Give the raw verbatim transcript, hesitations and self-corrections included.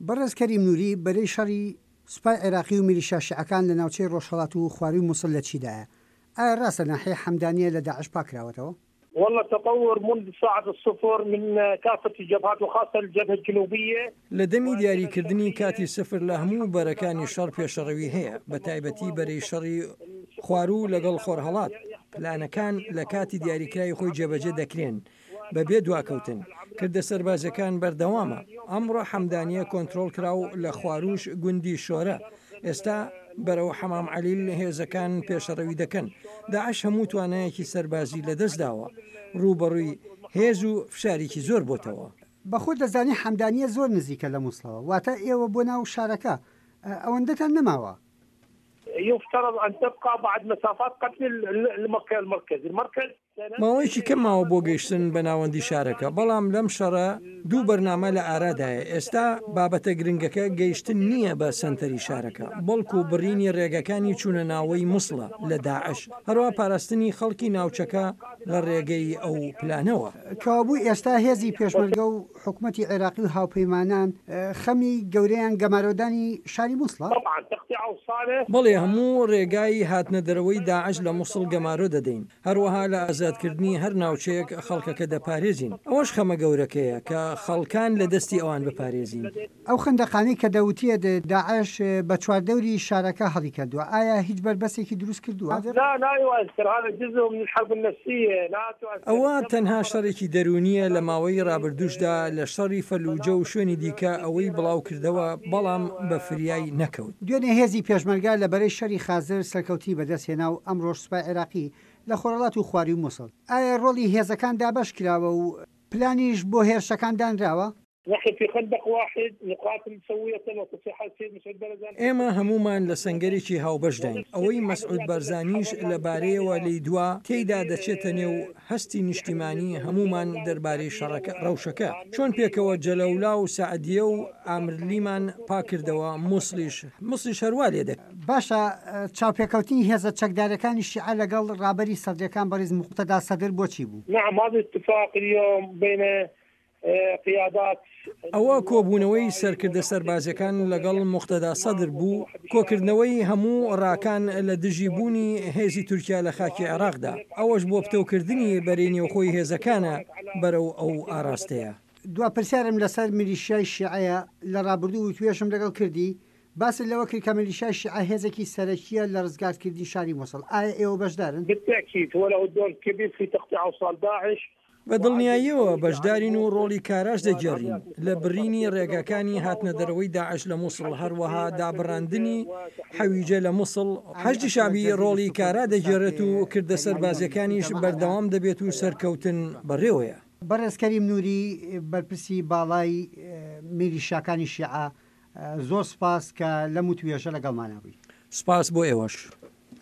بەڕێز کەریم نووری بەرەی شەڕی سوپای عێراقی و میلیشیا شیعەکان لە ناوچەی ڕۆژهەڵات و خواروی مووسڵ لە چیدایە؟ ئایا ڕاستە ناحیە حەمدانیە لە داعش پاکراوەتەوە؟ والله تطور منذ ساعة الصفر من كافة الجبهات وخاصة الجبهة الجنوبية. لدەمی دیاریکردنی کاتی سفر لە هەموو بەرەکانی شەڕ پێشەڕەوی هەیە، بە تایبەتی بەرەی شەڕی خوارو لەگەڵ خۆرهەڵات. پلانەکان لە کاتی دیاریکراوی خۆی جێبەجێ دەکرێن بەبێ دواکەوتن. کردە سەربازەکان بەردەوامە. ئەمڕۆ حەمدانیە کۆنتترۆل کراو لە خواروش گوندی شۆرە. ئێستا بەرەوە حەمام عەلیل هێزەکان پێشەڕەوی دەکەن. داعش هەموو توانایەکی سەربازی لەدەستداوە. ڕوبەڕووی هێز و فشارێکی زۆر بۆتەوە. بەخۆ دەزانی حەمدانیە زۆر نزیکە لە مووسڵەوە، واتە ئێوە بۆ ناو شارەکە ئەوەندەتان نەماوە؟ يفترض أن تبقى بعد مسافات قتل المكان المركزي المركز ماوەیەکی کەماوە بۆ گەیشتن بە ناوەندی شارەکە، بەڵام لەم شەڕە دوو بەرنامە لە ئارادایە. ئێستا بابەتە گرنگەکە گەیشتن نییە بە سنتەری شارەکە، بەڵکو بڕینی ڕێگەکانی چوونە ناوەی مووسڵە لە داعش، هەروە پاراستنی خەڵکی ناوچەکە لە ڕێگەی ئەو پلانەوە. کەوابوو ئێستا هێزی پێشمەرگە و حکوومەتی عێراقی و هاوپەیمانان خەمی گەورەیان گەمارۆدانی شاری مووسڵە؟ بەڵێ هەموو ڕێگای هاتنە دەرەوەی داعش لە مووسڵ گەمارۆ دەدەین، هەروەها لە ئازادکردنی هەر ناوچەیەک خەڵکەکە دەپارێزین. ئەوەش خەمە گەورەکەیە کە خەڵکان لە دەستی ئەوان بپارێزین. ئەو خندەقانەی کە دەوتیە داعش بە چواردەوری شارەکە هەڵی کردووە، ئایا هیچ بربەسێکی دروست کردووە؟ ئەوە تەنها شەڕێکی دەرونیە لە ماوەی ڕابردوشدا لە شەڕی فەلوجە و شوێنی دیکە ئەوەی بڵاو کردەوە، بەڵام بە فریای نەکەوت. دوێنێ هێزی پێشمەرگا لە بەرەی شەڕی خازر سەرکەوتی بەدەستهێنا و ئەمڕۆژ سوپای عێراقی لە خۆرهەڵات و خواروی و مووسڵ. ئایا ڕۆڵی هێزەکان دابەش کراوە و پلانیش بۆ هێرشەکان دانراوە؟ ئێمە هەمومان لە سەنگەرێکی هاوبەشداین. ئەوەی مەسعود بەرزانیش لەبارەیەوە لەی دوا تێیدا دەچێتە نێو هەستی نیشتیمانی هەمومان دەربارەی شەڕەکە ڕەوشەکە. چۆن پێکەوە جەلەولا و سەعدیە و ئامرلیمان پاکردەوە، مووسڵیش مووسڵیش هەروە لێ دەکات. باشە، چاوپێکەوتنی هێزە چەکدارەکانی شیعە لەگەڵ ڕابەری سەدرەکان بەڕێز موقتەدا سەدر بۆچی بوو؟ نعم هذا اتفاق اليوم بين قیادات. ئەوە کۆبوونەوەی سەرکردە سەربازەکان لەگەڵ موقتەدا سەدر بوو، کۆکردنەوەی هەموو ڕاکان لە دژی بوونی هێزی تورکیا لە خاکی عێراقدا. ئەوەش بۆ پتەوکردنی بەرێنیوخۆی هێزەکانە بەرەو ئەو ئاراستەیە. دوا پرسیارم لەسەر میلیشیای شیعەیە لە ڕابردوو و توێشم لەگەڵ کردی، باس لەوە کرد کە میلیشیای شیعە هێزێکی سەرەکیە لە ڕزگارکردنی شاری مووسڵ. ئایا ئێوە بەشدارن؟ بالتأكيد وله دور كبير في تقطيع أوصال داعش. بە دڵنیاییەوە بەشدارین و ڕۆڵی کاراش دەجێڕین لە برینی ڕێگەکانی هاتنە دەرەوەی داعش لە مووسڵ، هەروەها دابڕاندنی حەویجە لە مووسڵ. حەشتی شابی ڕۆڵی کارا دەجێڕێت و کردە سەربازەکانیش بەردەوام دەبێت و سەرکەوتن بەڕێوەیە. بەڕێز کەریم نووری، بەرپرسی باڵای میلیشیاکانی شیعە، زۆر سپاس کە لەم توێژە لەگەڵمانەبووی. سپاس بۆ ئێوەش.